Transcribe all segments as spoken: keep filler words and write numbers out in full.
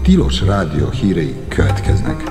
Tilos Rádió hírei következnek.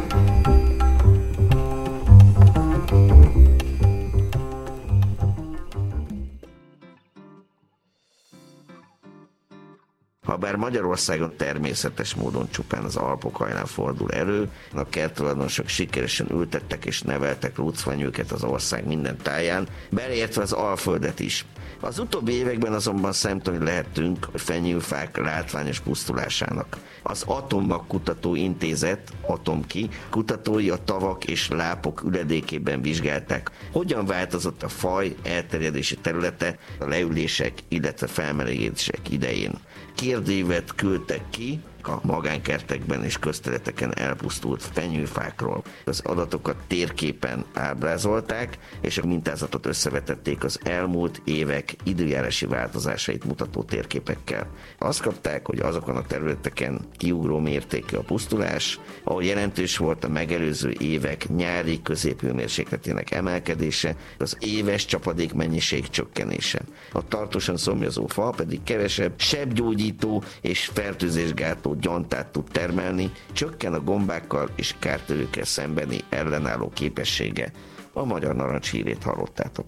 Habár Magyarországon természetes módon csupán az Alpok hajnán fordul elő, a kerttulajdonosok sikeresen ültettek és neveltek rucfenyőket az ország minden táján, beleértve az Alföldet is. Az utóbbi években azonban szemtanúi lehetünk a fenyőfák látványos pusztulásának. Az Atommag Kutató Intézet, Atomki kutatói a tavak és lápok üledékében vizsgálták, hogyan változott a faj elterjedési területe a leülések, illetve felmelegedések idején. Kérdévet küldtek ki a magánkertekben és közterületeken elpusztult fenyőfákról. Az adatokat térképen ábrázolták, és a mintázatot összevetették az elmúlt évek időjárási változásait mutató térképekkel. Azt kapták, hogy azokon a területeken kiugró mértékű a pusztulás, ahol jelentős volt a megelőző évek nyári középhőmérsékletének emelkedése, az éves csapadékmennyiség csökkenése. A tartósan szomjazó fa pedig kevesebb sebgyógyító és fertőzésgátló gyantát tud termelni, csökken a gombákkal és kártevőkkel szembeni ellenálló képessége. A Magyar Narancs hírét hallottátok.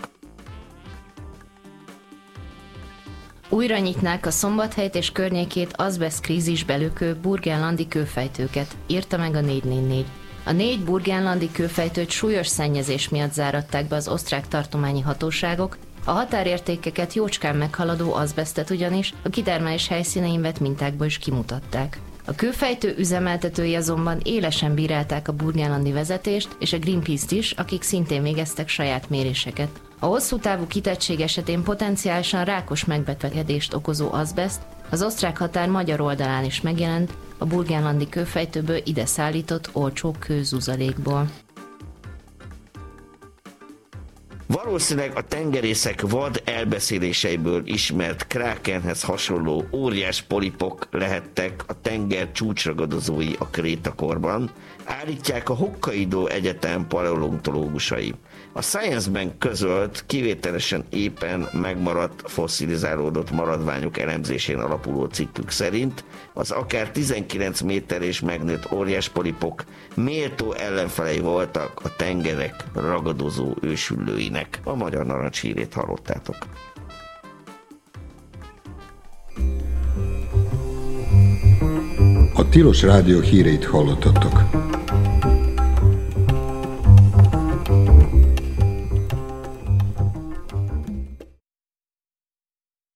Újra nyitnák a Szombathelyt és környékét azbeszt krízisbe lökő burgenlandi kőfejtőket, írta meg a négy négy négy. A négy burgenlandi kőfejtőt súlyos szennyezés miatt záratták be az osztrák tartományi hatóságok, a határértékeket jócskán meghaladó azbesztet ugyanis a kitermelés helyszínein vett mintákból is kimutatták. A kőfejtő üzemeltetői azonban élesen bírálták a burgenlandi vezetést és a Greenpeace-t is, akik szintén végeztek saját méréseket. A hosszú távú kitettség esetén potenciálisan rákos megbetegedést okozó azbeszt az osztrák határ magyar oldalán is megjelent, a burgenlandi kőfejtőből ide szállított olcsó kőzuzalékból. Valószínűleg a tengerészek vad elbeszéléseiből ismert krákenhez hasonló óriás polipok lehettek a tenger csúcsragadozói a krétakorban, állítják a Hokkaido Egyetem paleontológusai. A Science-ben közölt, kivételesen éppen megmaradt fosszilizálódott maradványok elemzésén alapuló cikkük szerint az akár tizenkilenc méter és megnőtt óriás polipok méltó ellenfelei voltak a tengerek ragadozó ősüllőinek. A Magyar Narancs hírét hallottátok. A Tilos Rádió híreit hallottatok.